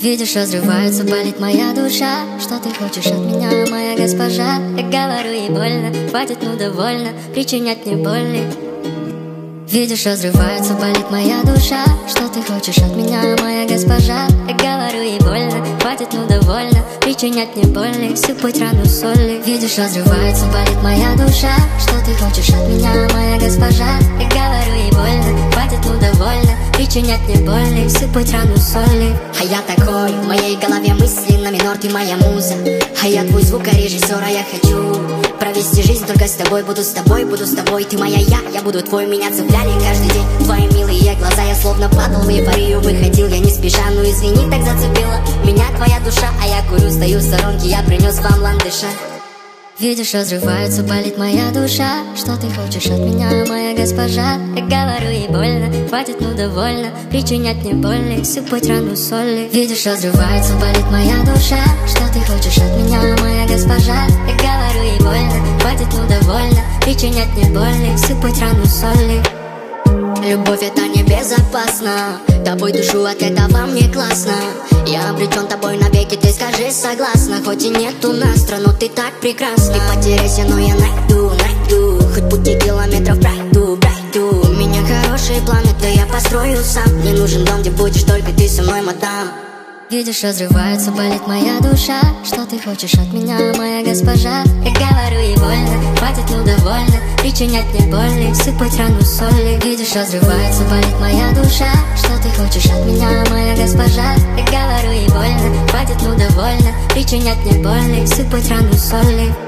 Видишь, разрывается, болит моя душа. Что ты хочешь от меня, моя госпожа? Я говорю, ей больно, хватит, ну довольно причинять мне боли. Видишь, разрывается, болит моя душа. Что ты хочешь от меня, моя госпожа? Я говорю, ей больно, хватит, ну довольно причинять мне боли, сыпать рану соли. Видишь, разрывается, болит моя душа. Что ты хочешь от меня, моя госпожа? Я говорю, ей больно, хватит, ну довольно причинять мне боли, сыпать рану соли. А я такой, в моей голове мысли на минор, ты моя муза. А я твой звукорежиссер, а я хочу провести жизнь только с тобой. Буду с тобой, буду с тобой, ты моя я буду твой. Меня цепляли каждый день твои милые глаза. Я словно падал в эйфорию, выходил я не спеша. Ну извини, так зацепила меня твоя душа. А я курю, стою в сторонке, я принес вам ландыша. Видишь, разрывается, болит моя душа. Что ты хочешь от меня, моя госпожа? Я говорю, ей больно, хватит, ну довольно причинять мне боли, сыпать рану соли. Видишь, разрывается, болит моя душа. Что ты хочешь от меня, моя госпожа? Я говорю, ей больно, хватит, ну довольно причинять мне боли, сыпать рану соли. Любовь это не безопасно, тобой душу от этого мне классно. Я обречен тобой навеки, ты скажи согласна. Хоть и нет у нас страну, но ты так прекрасна. Ты потеряйся, но я найду. Хоть пути километров пройду. У меня хорошие планы, да я построю сам. Мне нужен дом, где будешь только ты со мной, мадам. Видишь, разрывается, болит моя душа. Что ты хочешь от меня, моя госпожа? Я говорю, ей больно, хватит, ну довольно причинять мне боли, сыпать рану соли. Видишь, разрывается, болит моя душа. Что ты хочешь от меня, моя госпожа? Я говорю, ей больно, хватит, ну довольно причинять мне боли, сыпать рану соли.